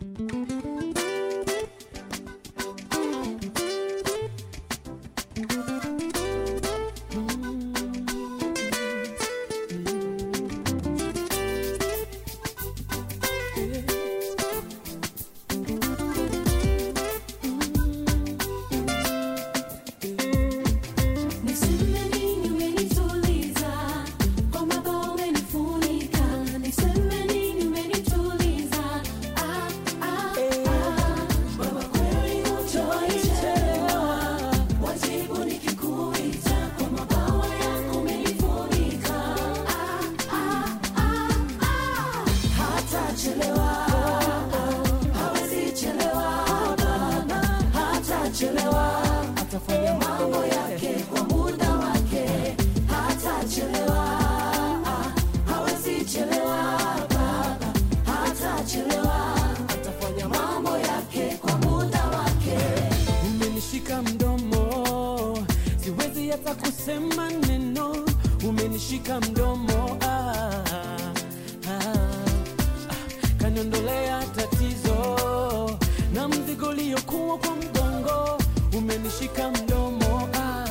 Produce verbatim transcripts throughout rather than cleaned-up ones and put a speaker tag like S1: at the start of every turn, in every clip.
S1: Atafanya mambo yake kwa muda wake, hatachelewa, hawezi chelewa baba, hatachelewa, atafanya mambo yake kwa muda wake.
S2: Umenishika mdomo, siwezi hata kusema neno, umenishika mdomo, ah, ah, ah, kaniondolea tatizo na mzigo uliokuwa kwa mgongo. Umenishika mdomo, ah,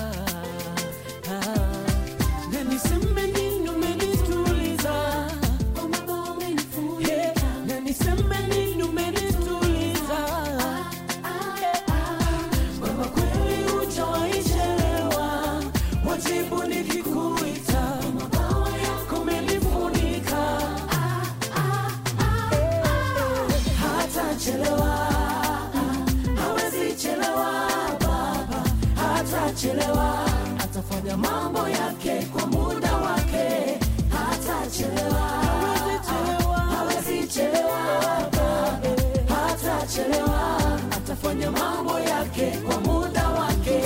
S2: ah, na niseme nini umenituliza,
S1: Kwa mambo umenifunika,
S2: yeah, na niseme nini umenituliza,
S1: ah, ah, ah,
S2: kwamba kweli hujawahi chelewa, wajibu nikikuita,
S1: mabawa yako
S2: umenifunika,
S1: ah, ah, ah, ah,
S2: hatachelewa, hawezi chelewa baba, hatachelewa, atafanya mambo yake kwa muda wake, hatachelewa, hawezi chelewa baba, hatachelewa, atafanya mambo yake kwa muda wake.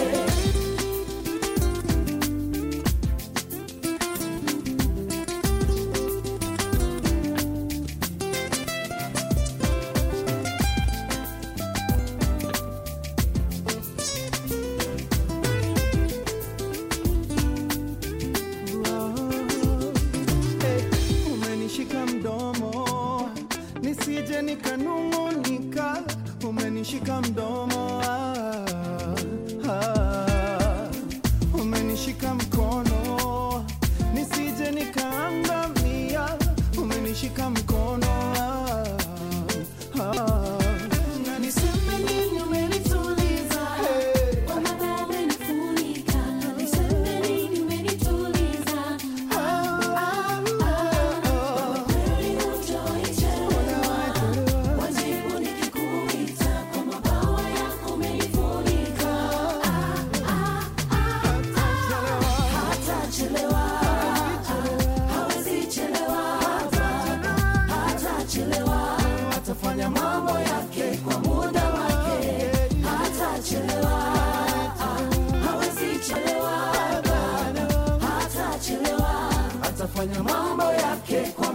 S3: Umenishika mdomo nisije nikanung'unika, umenishika mdomo, ah, ah. Umenishika mkono nisije nikaangamia, umenishika mkono, ah, ah. Na niseme nini umenituliza, hey.
S1: kwa mambo umenifunika, niseme nini umenituliza,
S3: Ah, ah, ah.
S1: kweli hujawahi chelewa, wajibu nikikuita, kwa mabawa yako umenifunika, ah, ah, ah, hatachelewa, hawezi chelewa baba, hatachelewa, atafanya mambo yake kwa muda wake, hatachelewa, hawezi chelewa baba, hatachelewa, atafanya mambo yake kwa